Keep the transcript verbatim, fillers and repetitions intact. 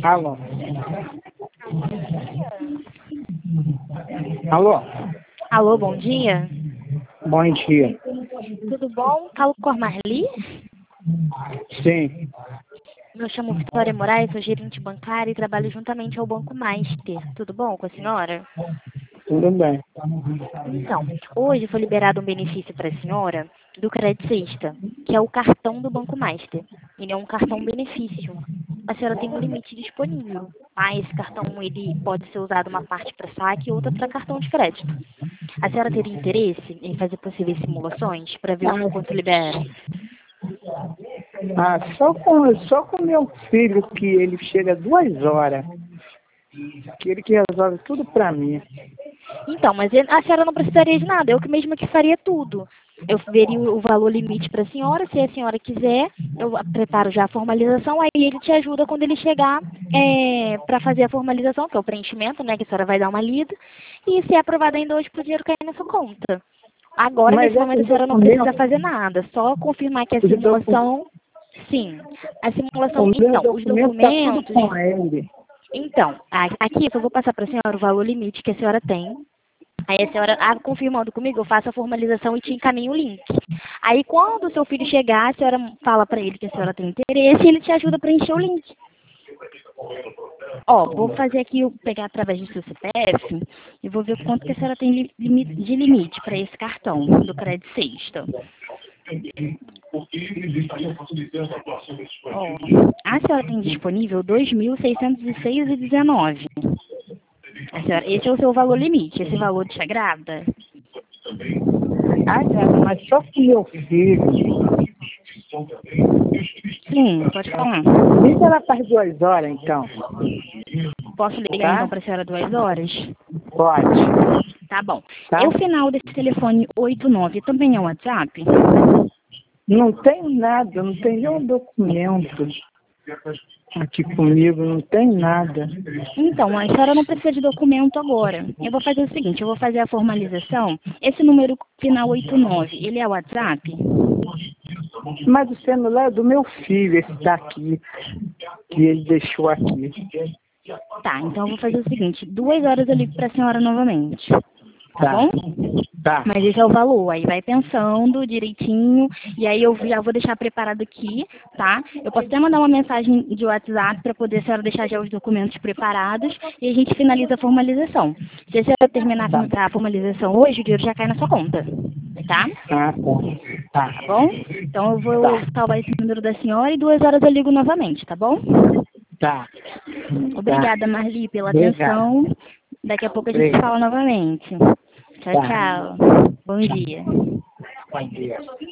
Alô? Alô? Alô, bom dia. Bom dia. Tudo bom? Falo com a Marli. Sim. Eu chamo Vitória Moraes, sou gerente bancária e trabalho juntamente ao Banco Master. Tudo bom com a senhora? Tudo bem. Então, hoje foi liberado um benefício para a senhora do Crédito Sexta, que é o cartão do Banco Master. Ele é um cartão benefício. A senhora tem um limite disponível. Ah, esse cartão ele pode ser usado uma parte para saque e outra para cartão de crédito. A senhora teria interesse em fazer possíveis simulações para ver o quanto libera? Ah, só com, só com meu filho, que ele chega duas horas. Que ele que resolve tudo pra mim. Então, mas a senhora não precisaria de nada, eu que mesma que faria tudo. Eu veria o valor limite para a senhora, se a senhora quiser, eu preparo já a formalização, aí ele te ajuda quando ele chegar é, para fazer a formalização, que é o preenchimento, né, que a senhora vai dar uma lida, e se é aprovado ainda hoje para o dinheiro cair na sua conta. Agora, Mas nesse momento, a esses senhora não precisa documentos, fazer nada, só confirmar que a os docu- simulação, sim, a simulação, o meu então, os documento tá tudo documentos, com ele. então, a- aqui eu só vou passar para a senhora o valor limite que a senhora tem. Aí a senhora, ah, confirmando comigo, eu faço a formalização e te encaminho o link. Aí quando o seu filho chegar, a senhora fala para ele que a senhora tem interesse e ele te ajuda a preencher o link. Ó, vou fazer aqui, eu pegar através do seu C P F e vou ver quanto que a senhora tem li- limi- de limite para esse cartão do Crédito Sexta. Ó, a senhora tem disponível dois mil seiscentos e seis reais e dezenove centavos. A senhora, esse é o seu valor limite. Esse valor te agrada? Ah, não, mas só com meu filho. Sim, pode falar. Liga lá para as duas horas, então. Posso ligar Tá? então para a senhora duas horas? Pode. Tá bom. Tá? E o final desse telefone oito nove também é o WhatsApp? Não tenho nada, não tenho nenhum documento aqui comigo, não tem nada. Então, a senhora não precisa de documento agora. Eu vou fazer o seguinte, eu vou fazer a formalização. Esse número final oito nove, ele é o WhatsApp? Mas o celular é do meu filho, esse daqui, que ele deixou aqui. Tá, então eu vou fazer o seguinte, duas horas eu ligo para a senhora novamente. Tá, Tá. bom? Tá. Mas esse é o valor, aí vai pensando direitinho, e aí eu já vou deixar preparado aqui, tá? Eu posso até mandar uma mensagem de WhatsApp para poder a senhora deixar já os documentos preparados e a gente finaliza a formalização. Se a senhora terminar a formalização hoje, o dinheiro já cai na sua conta, tá? Ah, tá. Tá bom? Então eu vou Tá. salvar esse número da senhora e duas horas eu ligo novamente, tá bom? Tá. Obrigada, Marli, pela Obrigado. atenção. Daqui a pouco a gente se Obrigado. fala novamente. Tchau, Tá. tchau. Bom dia. Bom dia.